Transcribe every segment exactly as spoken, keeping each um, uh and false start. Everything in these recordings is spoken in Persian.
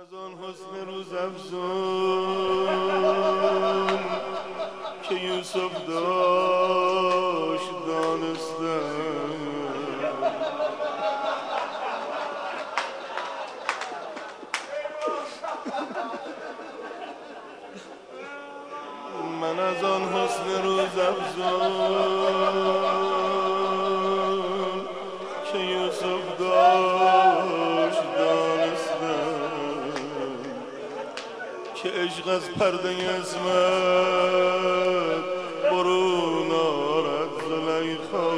از آن حسن روز افزون که یوسف داشت دانستم، من از آن حسن روز افزون که یوسف داشت دانستم که عشق از پرده عصمت برون آرد زلیخا.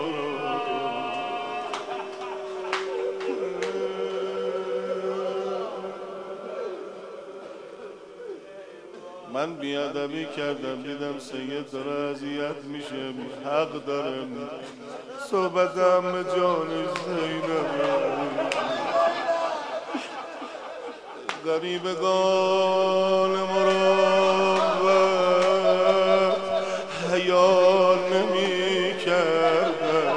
من بیادبی کردم، دیدم سید داره اذیت میشه، حق دارم. صحبتم جانش زینبه، غریبگان مروت حیا نمی کردم،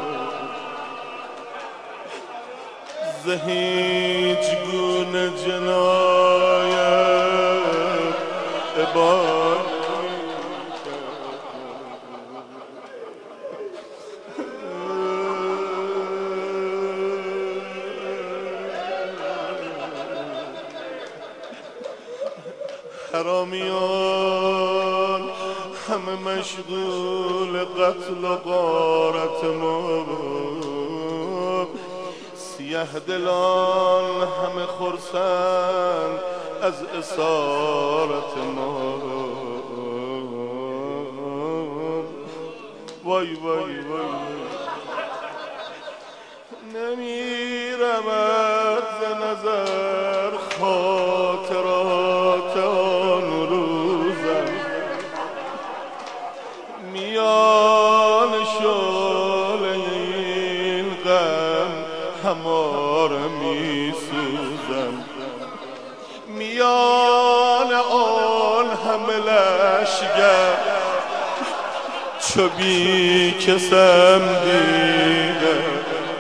ز هیچ گونه جنایت عباد حرامیان همه مشغول قتل و غارت ما، سیه دلان همه خرسند از اسارت ما. وای وای وای نمیرمد ز نظر خاطرات آن روزم، میان شعله این غم هماره میسوزم، میان آن همه لشگر چو بی کسم دیدم.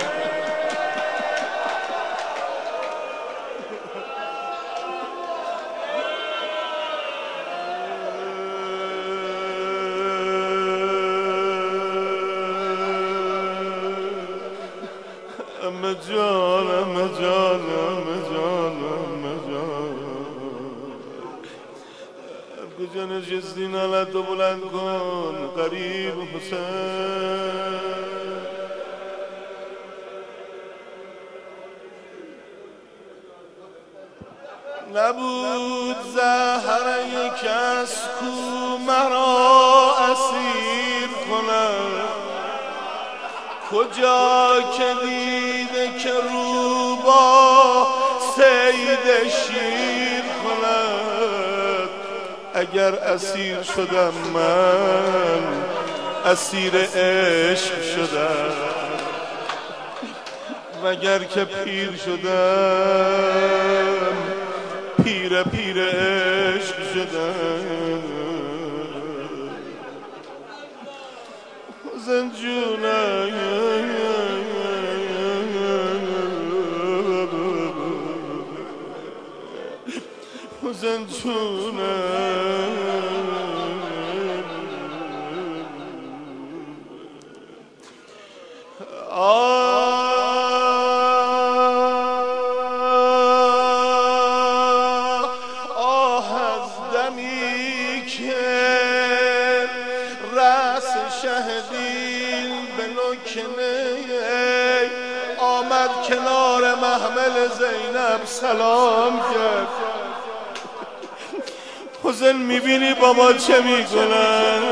ام جانم جانم جانم جانم کجا نشستی نالتو بلند کن قریب حسین. نبود زهر کس کو مرا اسیر کند، کجا که دیده که رو با صید شیر کند. اگر اسیر شدم من اسیر عشق شدم، وگر که پیر شدم پیر پیر عشق شدم. زنجونه زنجونه آه از دمی که رأس شهدین به نکنه آمد کنار محمل زینب سلام کرد. حسین میبینی بابا چه میکنن؟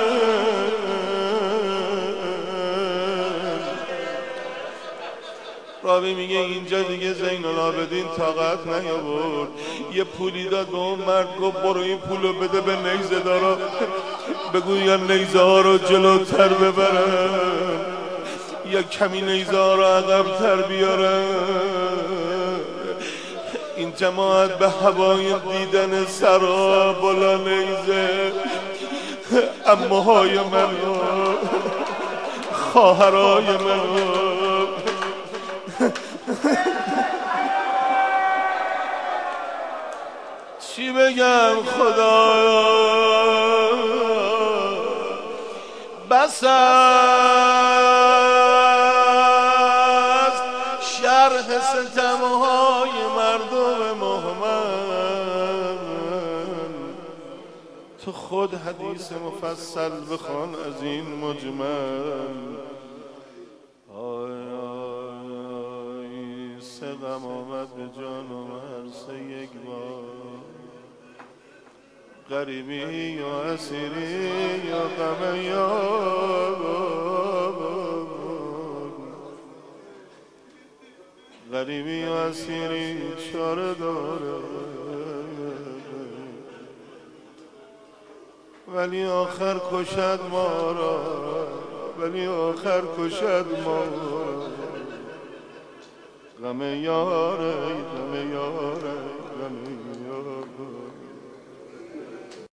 راوی میگه اینجا دیگه زین العابدین طاقت نیاورد، یه پولی داد به اون مرد، گفت برو این پولو بده به نیزه دارا، بگو یا نیزه ها رو جلوتر ببرن یا کمی نیزه ها رو عقب‌تر بیارن. این جماعت به هوای دیدن سرا بلا نیزه عموهای من خواهرای من چی بگم خدایا بس است شرح ستمهای مردم مهمل تو خود حدیث مفصل بخوان از این مجمل آی آی سه غم آمد به جان و مرسه یک بار غریبی یا اسیری یا غم یار غریبی یا اسیری چاره داره ولی آخر کشد ما را ولی آخر کشد ما را غم یاره غم یاره غم یاره